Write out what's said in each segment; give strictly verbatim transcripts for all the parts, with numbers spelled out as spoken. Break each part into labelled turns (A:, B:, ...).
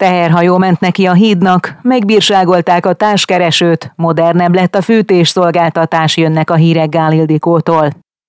A: Teherhajó ment neki a hídnak, megbírságolták a társkeresőt, modernebb lett a fűtésszolgáltatás, jönnek a hírek Gál Ildikótól.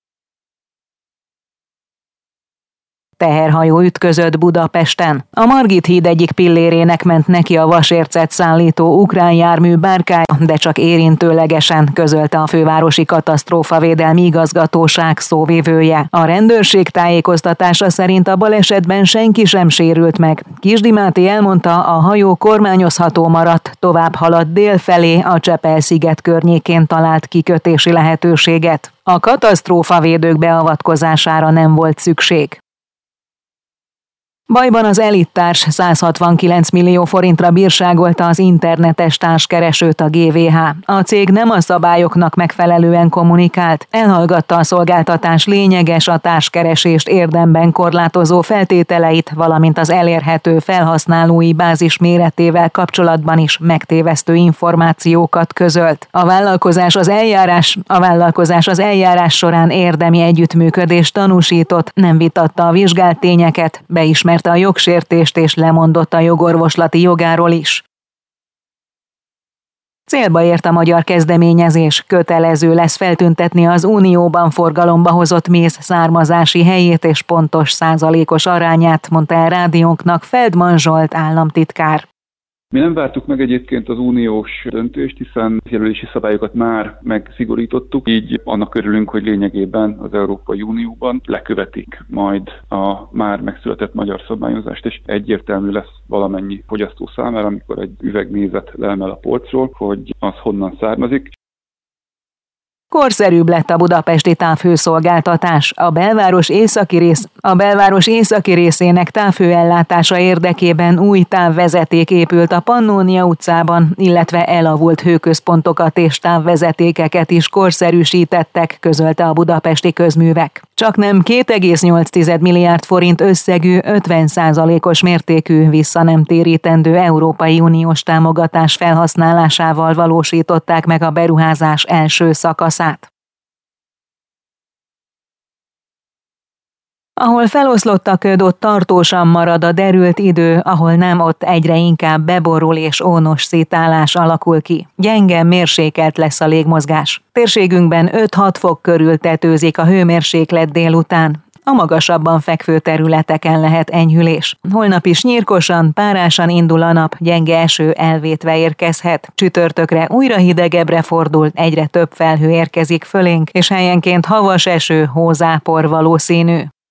A: Teherhajó ütközött Budapesten. A Margit híd egyik pillérének ment neki a vasércet szállító ukrán jármű bárkája, de csak érintőlegesen, közölte a fővárosi katasztrófavédelmi igazgatóság szóvivője. A rendőrség tájékoztatása szerint a balesetben senki sem sérült meg. Kisdi Máté elmondta, a hajó kormányozható maradt, tovább haladt dél felé, a Csepel-sziget környékén talált kikötési lehetőséget. A katasztrófavédők beavatkozására nem volt szükség. Bajban az elittárs száz hatvankilenc millió forintra bírságolta az internetes társkeresőt a gé vé há. A cég nem a szabályoknak megfelelően kommunikált, elhallgatta a szolgáltatás lényeges, a társkeresést érdemben korlátozó feltételeit, valamint az elérhető felhasználói bázis méretével kapcsolatban is megtévesztő információkat közölt. A vállalkozás az eljárás, a vállalkozás az eljárás során érdemi együttműködést tanúsított, nem vitatta a vizsgált tényeket, beismerte a jogsértést és lemondott a jogorvoslati jogáról is. Célba ért a magyar kezdeményezés, kötelező lesz feltüntetni az Unióban forgalomba hozott méz származási helyét és pontos százalékos arányát, mondta el rádiónknak Feldman Zsolt államtitkár.
B: Mi nem vártuk meg egyébként az uniós döntést, hiszen jelölési szabályokat már megszigorítottuk, így annak örülünk, hogy lényegében az Európai Unióban lekövetik majd a már megszületett magyar szabályozást, és egyértelmű lesz valamennyi fogyasztó számára, amikor egy üveg mézet leemel a polcról, hogy az honnan származik.
A: Korszerűbb lett a budapesti távhőszolgáltatás. A belváros északi rész, a belváros északi részének távhőellátása érdekében új távvezeték épült a Pannónia utcában, illetve elavult hőközpontokat és távvezetékeket is korszerűsítettek, közölte a Budapesti Közművek. Csaknem két egész nyolc milliárd forint összegű, ötven százalékos mértékű visszanemtérítendő Európai Uniós támogatás felhasználásával valósították meg a beruházás első szakaszát. Ahol feloszlott a köd, ott tartósan marad a derült idő, ahol nem, ott egyre inkább beborul és ónos szétállás alakul ki. Gyenge, mérsékelt lesz a légmozgás. Térségünkben öt-hat fok körül tetőzik a hőmérséklet délután. A magasabban fekvő területeken lehet enyhülés. Holnap is nyírkosan, párásan indul a nap, gyenge eső elvétve érkezhet. Csütörtökre újra hidegebbre fordul, egyre több felhő érkezik fölénk, és helyenként havas eső, hózápor valószínű.